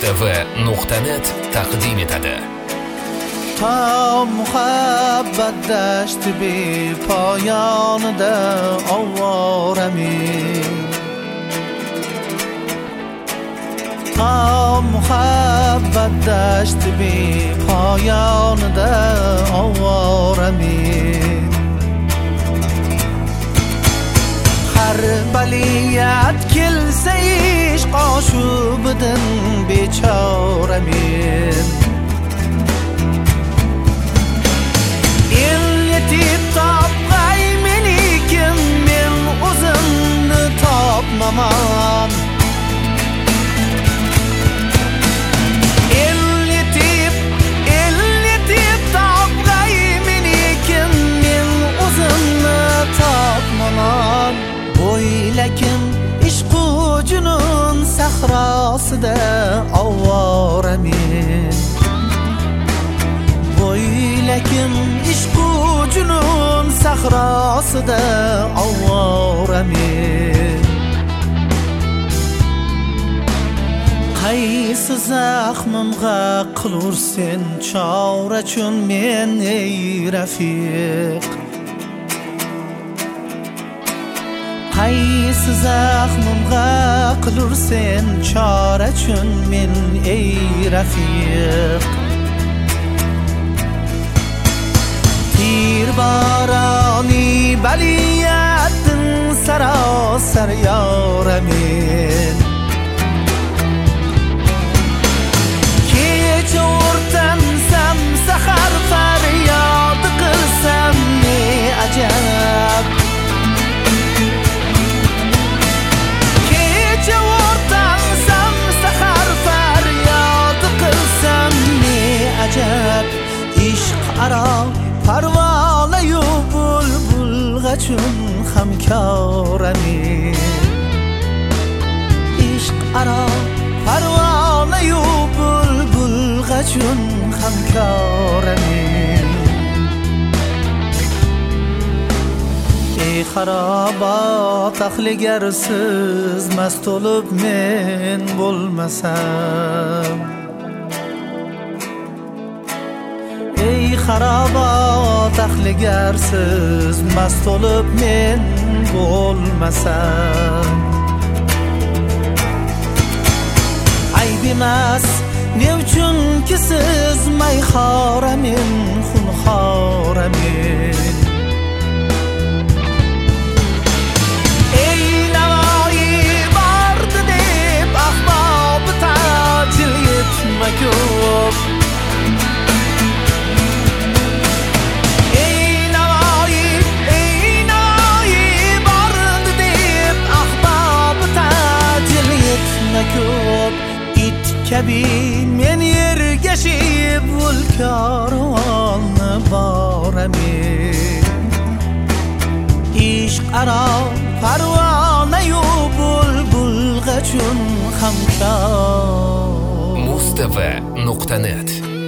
Mustafa.net taqdim etadi. Ta muhabbat dashti be poyonida ovoramen. Ta muhabbat dashti be poyonida ovoramen. Har baliyat kelsa ish qoshubidan bechoramen. El yetib topg'ay menikim men o'zimni topmaman. El yetib topg'ay menikim men o'zimni topmaman. Bo'ylakim ishqu junun sahrosida ovoramen. Bo'ylakim ishqu junun sahrosida ovoramen. Qaysi zaxmimga qilursen chora chun men ey rafiq. Qaysi zaxmimga qilursen chora chun men ey rafiq. Tir baroni baliyatın sarosar yoramen. Kecha o'rtansam sahar faryod qilsam ne ajab. Kecha o'rtansam sahar faryod qilsam ne ajab. Ishq aro parvona-yu bulbulg'achun hamkoramen. Ishq aro parvona-yu bulbulg'achun hamkoramen. Ey xarobot ahligarsiz mast bo'lib men bo'lmasam. Ey xarobot ahligarsiz mast bo'lib men bo'lmasam. Ayb emas ne uchunki siz mayxoramen xunxoramen. Ey Navoiy bordi deb ahbob ta'til yetma ko'p. It kabi men yergashib vulkarvonni boramen. Ishq aro parvona-yu bulbulg'achun hamkor. Mustafa.net